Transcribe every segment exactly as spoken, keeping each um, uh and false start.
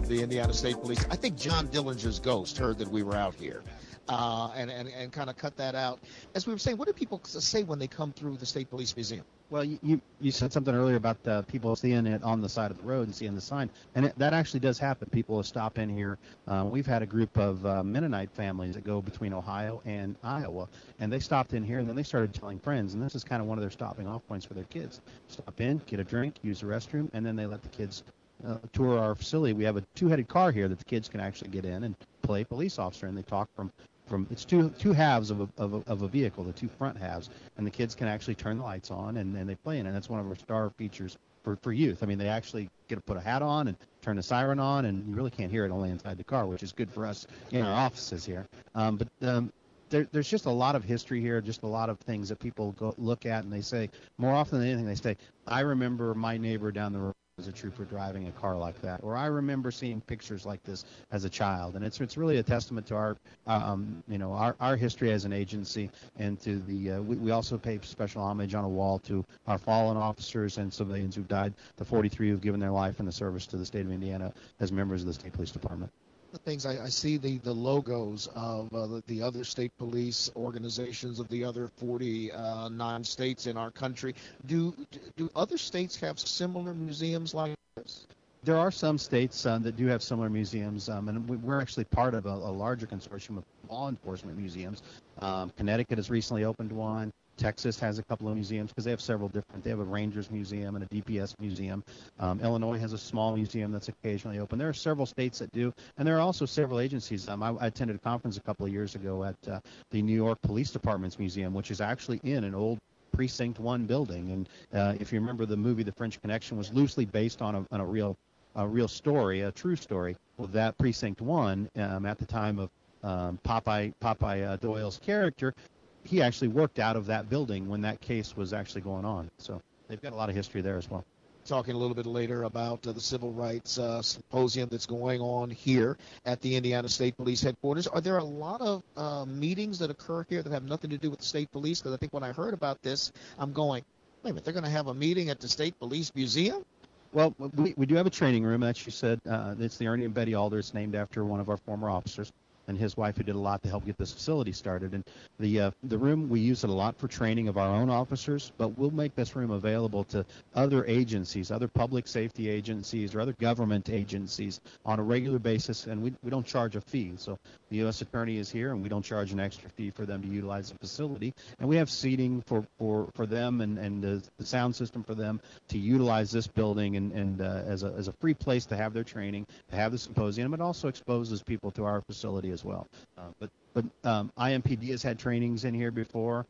the Indiana State Police. I think John Dillinger's ghost heard that we were out here. Uh, and, and, and kind of cut that out. As we were saying, what do people say when they come through the State Police Museum? Well, you, you said something earlier about uh, people seeing it on the side of the road and seeing the sign, and it, that actually does happen. People will stop in here. Uh, we've had a group of uh, Mennonite families that go between Ohio and Iowa, and they stopped in here, and then they started telling friends, and this is kind of one of their stopping off points for their kids. Stop in, get a drink, use the restroom, and then they let the kids uh, tour our facility. We have a two-headed car here that the kids can actually get in and play police officer, and they talk from From, it's two two halves of a, of, a, of a vehicle, the two front halves, and the kids can actually turn the lights on and, and they play in it. And that's one of our star features for, for youth. I mean, they actually get to put a hat on and turn the siren on, and you really can't hear it only inside the car, which is good for us in our offices here. Um, but um, there, there's just a lot of history here, just a lot of things that people go look at, and they say, more often than anything, they say, I remember my neighbor down the road as a trooper driving a car like that, or I remember seeing pictures like this as a child, and it's it's really a testament to our um, you know our, our history as an agency, and to the uh, we, we also pay special homage on a wall to our fallen officers and civilians who've died, the forty-three who've given their life in the service to the state of Indiana as members of the State Police Department. The things I, I see the, the logos of uh, the, the other state police organizations of the other forty-nine states in our country. Do do other states have similar museums like this? There are some states uh, that do have similar museums, um, and we, we're actually part of a, a larger consortium of law enforcement museums. Um, Connecticut has recently opened one. Texas has a couple of museums because they have several different. They have a Rangers Museum and a D P S museum. Um, Illinois has a small museum that's occasionally open. There are several states that do, and there are also several agencies. Um, I, I attended a conference a couple of years ago at uh, the New York Police Department's museum, which is actually in an old Precinct One building. And uh, if you remember, the movie The French Connection was loosely based on a, on a real a real story, a true story. Well, that Precinct One, um, at the time of um, Popeye Popeye uh, Doyle's character, he actually worked out of that building when that case was actually going on. So they've got a lot of history there as well. Talking a little bit later about uh, the Civil Rights uh, Symposium that's going on here at the Indiana State Police headquarters. Are there a lot of uh, meetings that occur here that have nothing to do with the state police? Because I think when I heard about this, I'm going, wait a minute, they're going to have a meeting at the State Police Museum? Well, we, we do have a training room, as you said. Uh, it's the Ernie and Betty Alder. It's named after one of our former officers and his wife, who did a lot to help get this facility started. And the uh, the room, we use it a lot for training of our own officers, but we'll make this room available to other agencies, other public safety agencies or other government agencies on a regular basis, and we, we don't charge a fee. So the U S Attorney is here, and we don't charge an extra fee for them to utilize the facility. And we have seating for, for, for them and, and the, the sound system for them to utilize this building and, and uh, as, a, as a free place to have their training, to have the symposium. It also exposes people to our facility as well. Uh, but but um, I M P D has had trainings in here before.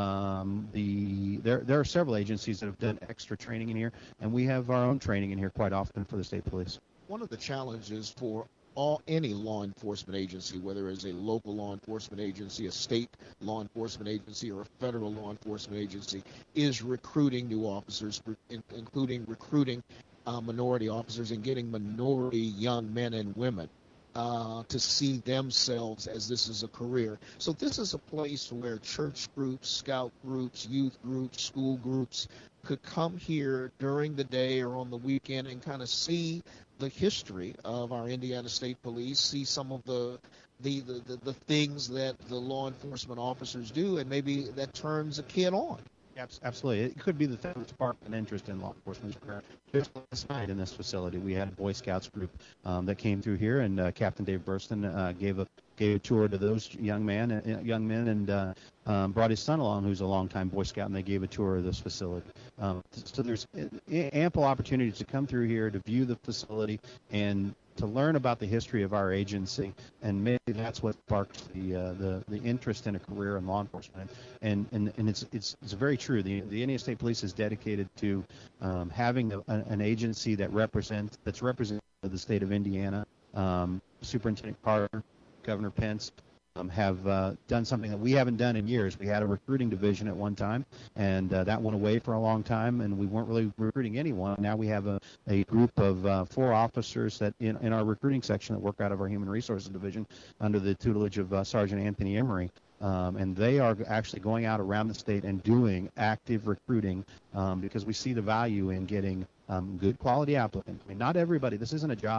Um, the there there are several agencies that have done extra training in here, and we have our own training in here quite often for the state police. One of the challenges for all any law enforcement agency, whether it's a local law enforcement agency, a state law enforcement agency, or a federal law enforcement agency, is recruiting new officers, including recruiting uh, minority officers and getting minority young men and women Uh, to see themselves as this is a career. So this is a place where church groups, scout groups, youth groups, school groups could come here during the day or on the weekend and kind of see the history of our Indiana State Police, see some of the the, the, the, the things that the law enforcement officers do, and maybe that turns a kid on. Absolutely. It could be the thing that sparked an interest in law enforcement. Just last night in this facility, we had a Boy Scouts group um, that came through here, and uh, Captain Dave Burston uh, gave a gave a tour to those young men, uh, young men, and uh, um, brought his son along, who's a longtime Boy Scout, and they gave a tour of this facility. Um, so there's ample opportunities to come through here to view the facility and to learn about the history of our agency, and maybe that's what sparks the uh, the, the interest in a career in law enforcement. And and, and it's it's it's very true. The the Indiana State Police is dedicated to um, having a, an agency that represents that's representative of the state of Indiana. Um, Superintendent Carter, Governor Pence um, have uh, done something that we haven't done in years. We had a recruiting division at one time, and uh, that went away for a long time, and we weren't really recruiting anyone. Now we have a, a group of uh, four officers that in, in our recruiting section that work out of our Human Resources Division under the tutelage of uh, Sergeant Anthony Emery. Um, and they are actually going out around the state and doing active recruiting um, because we see the value in getting um, good quality applicants. I mean, not everybody, this isn't a job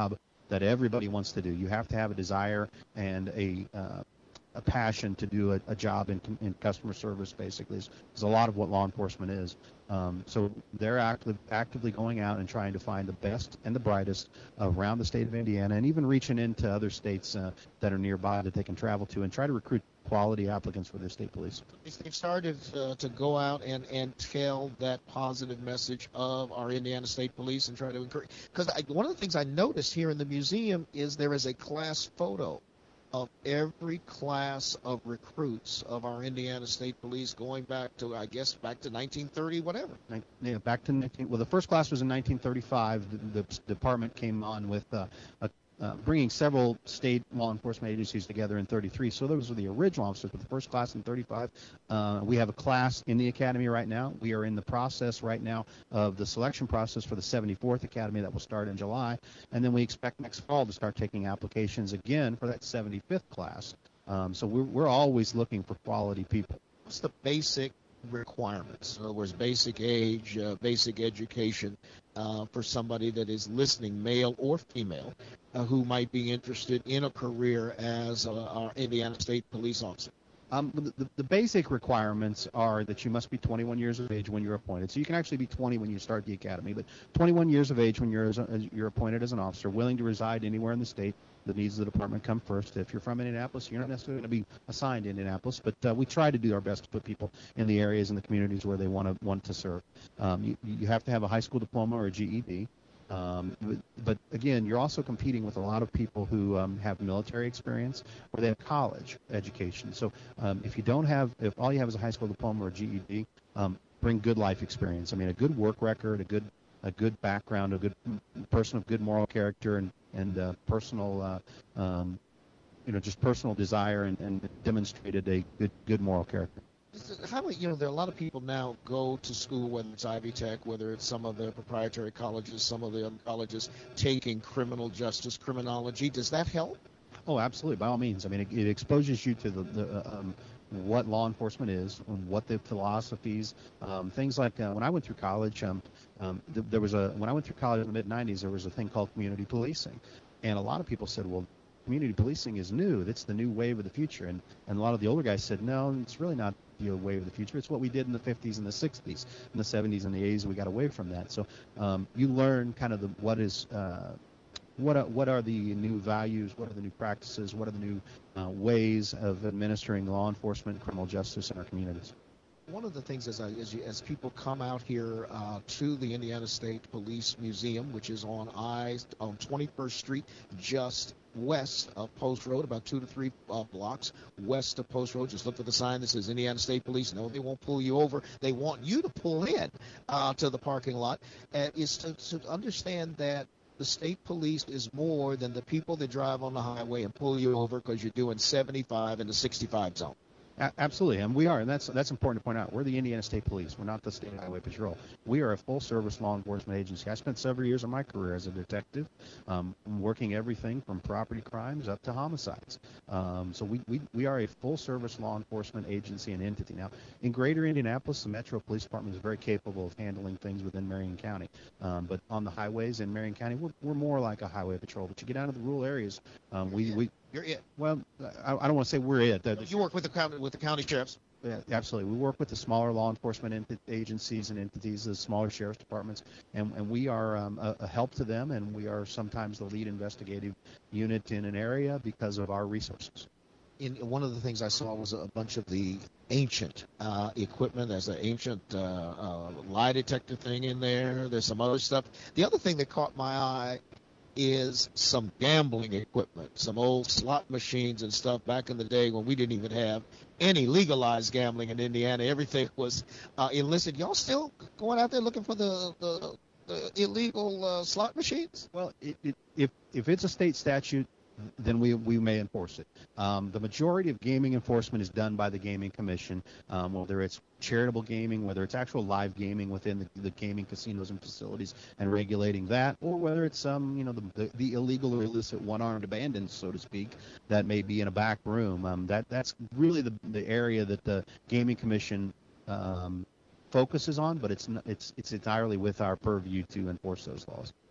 that everybody wants to do. You have to have a desire and a uh, a passion to do a, a job in, in customer service, basically, is, is a lot of what law enforcement is. Um, so they're active, actively going out and trying to find the best and the brightest around the state of Indiana, and even reaching into other states uh, that are nearby that they can travel to and try to recruit quality applicants for their state police. They've started uh, to go out and, and tell that positive message of our Indiana State Police and try to encourage. Because one of the things I noticed here in the museum is there is a class photo of every class of recruits of our Indiana State Police going back to, I guess, back to nineteen thirty, whatever. Yeah, back to nineteen. Well, the first class was in nineteen thirty-five. The, the department came on with uh, a Uh, bringing several state law enforcement agencies together in thirty-three. So those were the original officers, but the first class in thirty-five. Uh, we have a class in the academy right now. We are in the process right now of the selection process for the seventy-fourth Academy that will start in July. And then we expect next fall to start taking applications again for that seventy-fifth class. Um, so we're, we're always looking for quality people. What's the basic requirements? In other words, basic age, uh, basic education uh, for somebody that is listening, male or female, uh, who might be interested in a career as uh, our Indiana State Police officer? Um, the, the basic requirements are that you must be twenty-one years of age when you're appointed. So you can actually be twenty when you start the academy, but twenty-one years of age when you're as a, you're appointed as an officer, willing to reside anywhere in the state. The needs of the department come first. If you're from Indianapolis, you're not necessarily going to be assigned to Indianapolis, but uh, we try to do our best to put people in the areas and the communities where they want to want to serve. Um, you, you have to have a high school diploma or a G E D. Um, but, but again, you're also competing with a lot of people who um, have military experience or they have college education. So um, if you don't have, if all you have is a high school diploma or a G E D, um, bring good life experience. I mean, a good work record, a good a good background, a good person of good moral character and and uh, personal, uh, um, you know, just personal desire and, and demonstrated a good good moral character. How many, you know, there are a lot of people now go to school, whether it's Ivy Tech, whether it's some of the proprietary colleges, some of the other colleges taking criminal justice, criminology. Does that help? Oh, absolutely. By all means. I mean, it, it exposes you to the, the uh, um, what law enforcement is, what the philosophies, um, things like uh, when I went through college, um, um, th- there was a, when I went through college in the mid nineties, there was a thing called community policing. And a lot of people said, well, community policing is new. That's the new wave of the future. And, and a lot of the older guys said, no, it's really not the wave of the future. It's what we did in the fifties and the sixties, in the seventies and the eighties. We got away from that. So um, you learn kind of the, what is, uh, what are, what are the new values, what are the new practices, what are the new uh, ways of administering law enforcement and criminal justice in our communities. One of the things as, I, as, you, as people come out here uh, to the Indiana State Police Museum, which is on I on twenty-first Street, just west of Post Road, about two to three uh, blocks west of Post Road. Just look for the sign that says Indiana State Police. No, they won't pull you over. They want you to pull in uh, to the parking lot. And is to, to understand that the state police is more than the people that drive on the highway and pull you over because you're doing seventy-five in the sixty-five zone. A- absolutely, and we are, and that's that's important to point out. We're the Indiana State Police. We're not the State Highway Patrol. We are a full-service law enforcement agency. I spent several years of my career as a detective, um, working everything from property crimes up to homicides. Um, so we, we we are a full-service law enforcement agency and entity. Now, in Greater Indianapolis, the Metro Police Department is very capable of handling things within Marion County. Um, but on the highways in Marion County, we're, we're more like a highway patrol. But you get out of the rural areas, um, we we. You're it. Well, I, I don't want to say we're it. The, the, you work with the county with the county sheriffs. Yeah, absolutely. We work with the smaller law enforcement ent- agencies and entities, the smaller sheriff's departments, and, and we are um, a, a help to them, and we are sometimes the lead investigative unit in an area because of our resources. In one of the things I saw was a bunch of the ancient uh, equipment. There's an ancient uh, uh, lie detector thing in there. There's some other stuff. The other thing that caught my eye is some gambling equipment, some old slot machines and stuff back in the day when we didn't even have any legalized gambling in Indiana. Everything was uh, illicit. Y'all still going out there looking for the, the, the illegal uh, slot machines? Well, it, it, if if it's a state statute, then we we may enforce it. Um, the majority of gaming enforcement is done by the Gaming Commission, um, whether it's charitable gaming, whether it's actual live gaming within the, the gaming casinos and facilities and regulating that, or whether it's um, you know the, the, the illegal or illicit one-armed abandons, so to speak, that may be in a back room. Um, that that's really the the area that the Gaming Commission um, focuses on, but it's it's it's entirely with our purview to enforce those laws.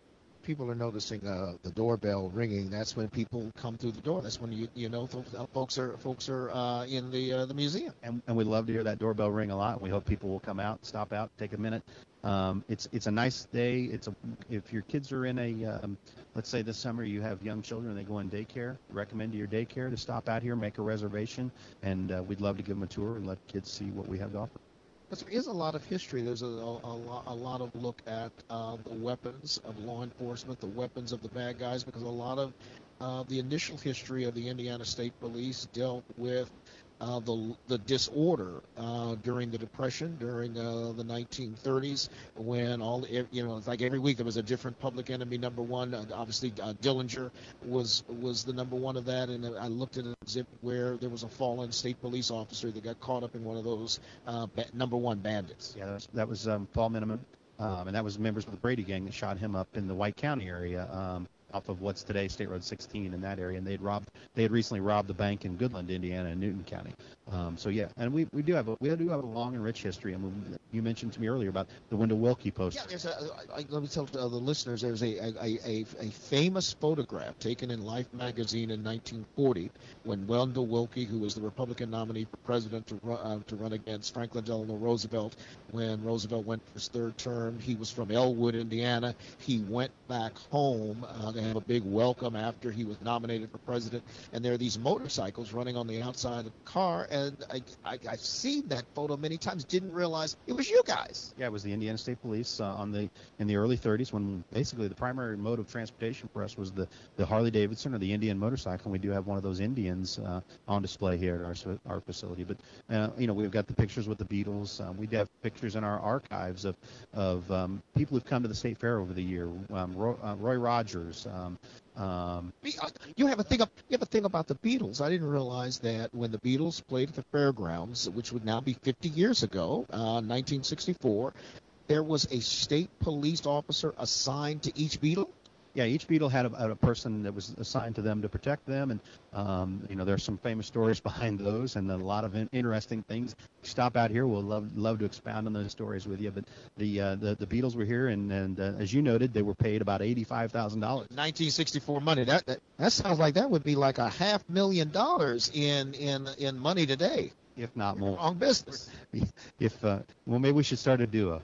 people are noticing uh, the doorbell ringing, that's when people come through the door. That's when you you know folks, uh, folks are folks are uh, in the uh, the museum. And, and we love to hear that doorbell ring a lot. We hope people will come out, stop out, take a minute. Um, it's it's a nice day. It's a if your kids are in a um, let's say this summer you have young children and they go in daycare, recommend to your daycare to stop out here, make a reservation, and uh, we'd love to give them a tour and let kids see what we have to offer. But there is a lot of history. There's a, a, a, lot, a lot of look at uh, the weapons of law enforcement, the weapons of the bad guys, because a lot of uh, the initial history of the Indiana State Police dealt with uh, the the disorder uh, during the Depression, during uh, the nineteen thirties, when all you know, it's like every week there was a different public enemy number one. Uh, obviously, uh, Dillinger was was the number one of that, and I looked at an exhibit where there was a fallen state police officer that got caught up in one of those uh, ba- number one bandits. Yeah, that was, that was um, Paul Miniman, um, and that was members of the Brady gang that shot him up in the White County area. Um, off of what's today State Road sixteen in that area, and they'd robbed, they had recently robbed the bank in Goodland, Indiana, in Newton County. Um, so yeah, and we, we do have a we do have a long and rich history. And we, you mentioned to me earlier about the Wendell Willkie poster. Yeah, there's a. I, let me tell the listeners, there's a a, a a famous photograph taken in Life magazine in nineteen forty when Wendell Willkie, who was the Republican nominee for president to run uh, to run against Franklin Delano Roosevelt, when Roosevelt went for his third term, he was from Elwood, Indiana. He went back home uh, to have a big welcome after he was nominated for president, and there are these motorcycles running on the outside of the car, and I, I, I've seen that photo many times, didn't realize it was you guys. Yeah, it was the Indiana State Police uh, on the in the early thirties when basically the primary mode of transportation for us was the, the Harley Davidson or the Indian motorcycle, and we do have one of those Indians uh, on display here at our our facility. But, uh, you know, we've got the pictures with the Beatles. Um, we have pictures in our archives of, of um, people who've come to the State Fair over the year. Um, Roy, uh, Roy Rogers, um, Um, you have a thing. You have a thing about the Beatles. I didn't realize that when the Beatles played at the fairgrounds, which would now be fifty years ago, uh, nineteen sixty-four, there was a state police officer assigned to each Beatle. Yeah, each Beatle had a, a person that was assigned to them to protect them, and um, you know, there's some famous stories behind those, and a lot of in- interesting things. Stop out here, we'll love love to expound on those stories with you. But the uh, the, the Beatles were here, and, and uh, as you noted, they were paid about eighty-five thousand dollars. nineteen sixty-four money. That, that that sounds like that would be like a half million dollars in in in money today, if not more. Wrong business. If uh, well, maybe we should start a duo.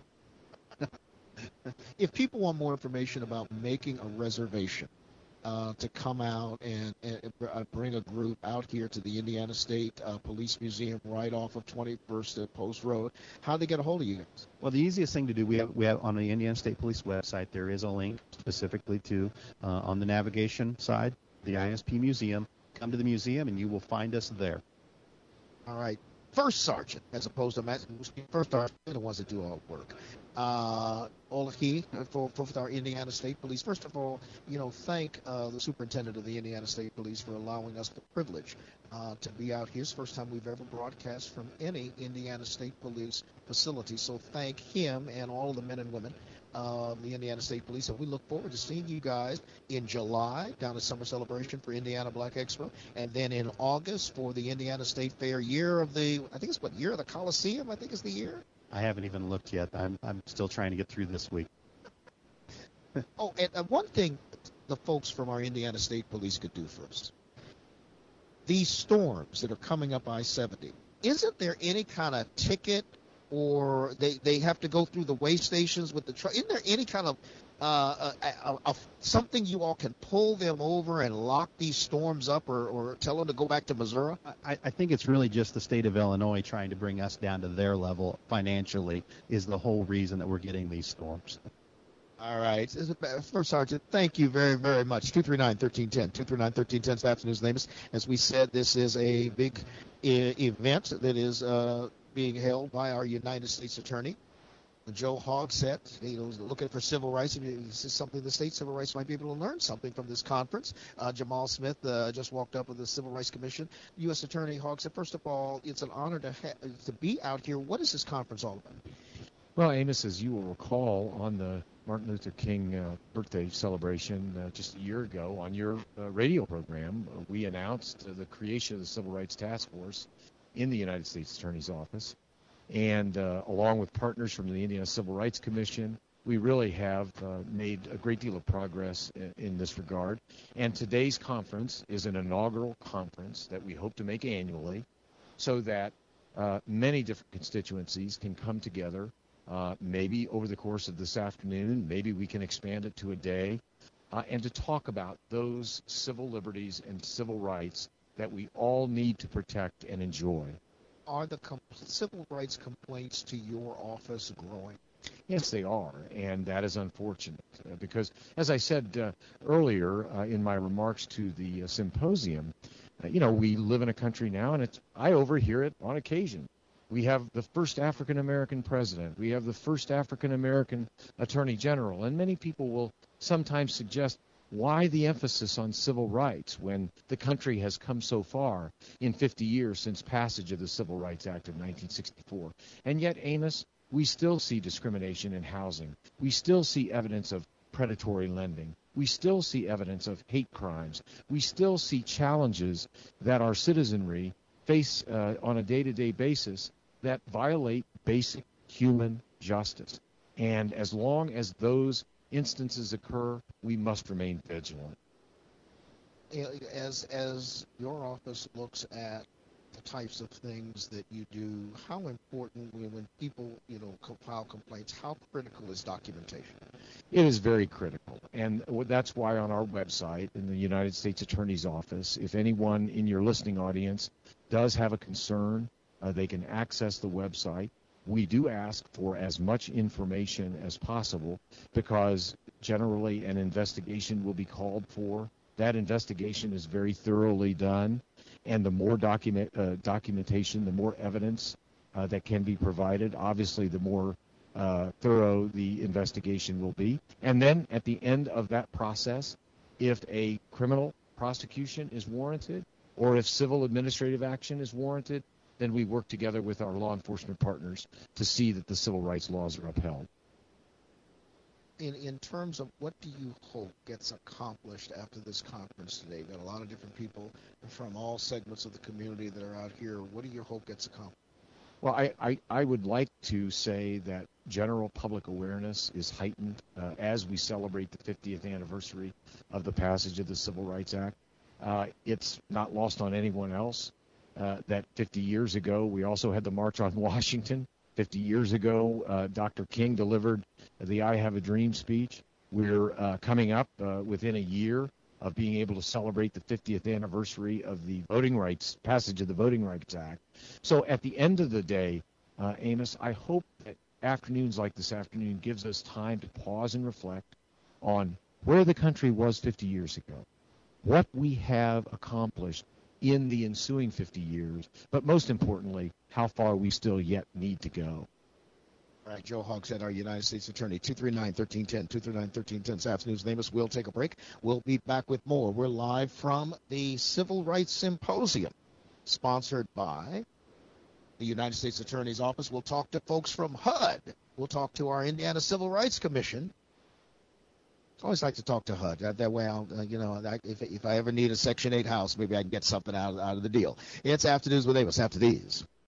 If people want more information about making a reservation uh, to come out and, and uh, bring a group out here to the Indiana State uh, Police Museum right off of twenty-first Post Road, how do they get a hold of you guys? Well, the easiest thing to do, we have, we have on the Indiana State Police website, there is a link specifically to, uh, on the navigation side, the I S P Museum. Come to the museum and you will find us there. All right. First sergeant, as opposed to first sergeant, they're the ones that do all the work. Uh, Olaf Key for, for our Indiana State Police. First of all, you know, thank uh, the superintendent of the Indiana State Police for allowing us the privilege uh, to be out here. It's the first time we've ever broadcast from any Indiana State Police facility. So thank him and all of the men and women of the Indiana State Police. And we look forward to seeing you guys in July down at Summer Celebration for Indiana Black Expo, and then in August for the Indiana State Fair, year of the, I think it's what, year of the Coliseum, I think is the year. I haven't even looked yet. I'm I'm still trying to get through this week. Oh, and uh, one thing the folks from our Indiana State Police could do first. These storms that are coming up I seventy, isn't there any kind of ticket, or they, they have to go through the way stations with the truck? Isn't there any kind of uh, uh, uh, something you all can pull them over and lock these storms up, or, or tell them to go back to Missouri? I, I think it's really just the state of Illinois trying to bring us down to their level financially is the whole reason that we're getting these storms. All right. First Sergeant, thank you very, very much. two three nine, one three one zero. two three nine, one three one zero, Staff's News Namus. As we said, this is a big I- event that is uh, being held by our United States Attorney, Joe Hogsett. He was looking for civil rights. This is something the state civil rights might be able to learn something from this conference. Uh, Jamal Smith uh, just walked up with the Civil Rights Commission. U S Attorney Hogsett, first of all, it's an honor to ha- to be out here. What is this conference all about? Well, Amos, as you will recall, on the Martin Luther King uh, birthday celebration uh, just a year ago on your uh, radio program, uh, we announced uh, the creation of the Civil Rights Task Force in the United States Attorney's Office. And uh, along with partners from the Indiana Civil Rights Commission we really have uh, made a great deal of progress in, in this regard. And today's conference is an inaugural conference that we hope to make annually so that uh, many different constituencies can come together, uh, maybe over the course of this afternoon, maybe we can expand it to a day, uh, and to talk about those civil liberties and civil rights that we all need to protect and enjoy. Are the com- civil rights complaints to your office growing? Yes, they are, and that is unfortunate uh, because, as I said uh, earlier uh, in my remarks to the uh, symposium, uh, you know, we live in a country now, and it's, I overhear it on occasion. We have the first African-American president. We have the first African-American attorney general, and many people will sometimes suggest, why the emphasis on civil rights when the country has come so far in fifty years since passage of the Civil Rights Act of nineteen sixty-four? And yet, Amos, we still see discrimination in housing. We still see evidence of predatory lending. We still see evidence of hate crimes. We still see challenges that our citizenry face uh, on a day-to-day basis that violate basic human justice. And as long as those instances occur, we must remain vigilant. As as your office looks at the types of things that you do, how important when, when people, you know, file complaints, how critical is documentation? It is very critical, and that's why on our website in the United States Attorney's Office, if anyone in your listening audience does have a concern, uh, they can access the website. We do ask for as much information as possible because generally an investigation will be called for. That investigation is very thoroughly done, and the more document uh, documentation, the more evidence uh, that can be provided, obviously the more uh, thorough the investigation will be. And then at the end of that process, if a criminal prosecution is warranted or if civil administrative action is warranted, then we work together with our law enforcement partners to see that the civil rights laws are upheld. In in terms of what do you hope gets accomplished after this conference today? You've got a lot of different people from all segments of the community that are out here. What do you hope gets accomplished? Well, I, I, I would like to say that general public awareness is heightened uh, as we celebrate the fiftieth anniversary of the passage of the Civil Rights Act. Uh, it's not lost on anyone else uh, that fifty years ago we also had the March on Washington. fifty years ago, uh, Doctor King delivered the I Have a Dream speech. We're uh, coming up uh, within a year of being able to celebrate the fiftieth anniversary of the voting rights, passage of the Voting Rights Act. So at the end of the day, uh, Amos, I hope that afternoons like this afternoon gives us time to pause and reflect on where the country was fifty years ago, what we have accomplished in the ensuing fifty years, but most importantly, how far we still yet need to go. All right, Joe Hogshead, our United States Attorney, two three nine, one three one zero, two three nine, one three one zero this afternoon's Amos. We'll take a break. We'll be back with more. We're live from the Civil Rights Symposium, sponsored by the United States Attorney's Office. We'll talk to folks from H U D. We'll talk to our Indiana Civil Rights Commission. I always like to talk to H U D. That, that way, I'll, uh, you know, if, if I ever need a Section eight house, maybe I can get something out, out of the deal. It's Afternoons with Amos after these.